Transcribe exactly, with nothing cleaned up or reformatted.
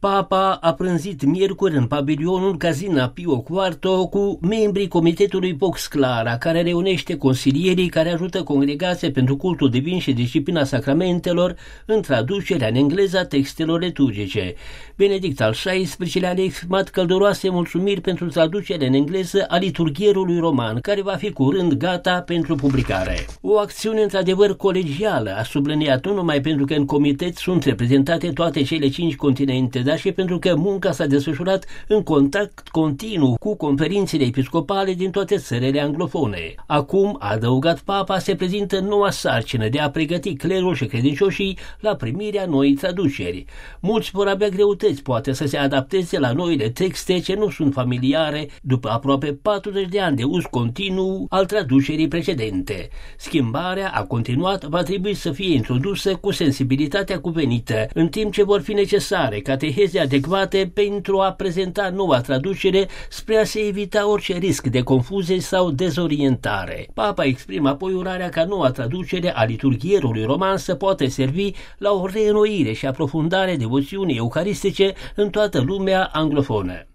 Papa a prânzit miercuri în pavilionul Casina Pio Quarto cu membrii Comitetului Vox Clara, care reunește consilierii care ajută congregația pentru cultul divin și disciplina sacramentelor în traducerea în engleză a textelor liturgice. Benedict al șaisprezecelea a exprimat călduroase mulțumiri pentru traducerea în engleză a liturghierului roman, care va fi curând gata pentru publicare. O acțiune într-adevăr colegială, a subliniat, nu numai pentru că în comitet sunt reprezentate toate cele cinci continente, dar și pentru că munca s-a desfășurat în contact continuu cu conferințele episcopale din toate țările anglofone. Acum, a adăugat Papa, se prezintă noua sarcină de a pregăti clerul și credincioșii la primirea noii traduceri. Mulți vor avea greutăți, poate, să se adapteze la noile texte ce nu sunt familiare după aproape patruzeci de ani de uz continuu al traducerii precedente. Schimbarea, a continuat, va trebui să fie introdusă cu sensibilitatea cuvenită, în timp ce vor fi necesare cateheze adecvate pentru a prezenta noua traducere spre a se evita orice risc de confuzie sau dezorientare. Papa exprimă apoi urarea ca noua traducere a liturghierului roman să poată servi la o reînnoire și aprofundare devoțiunii eucaristice în toată lumea anglofonă.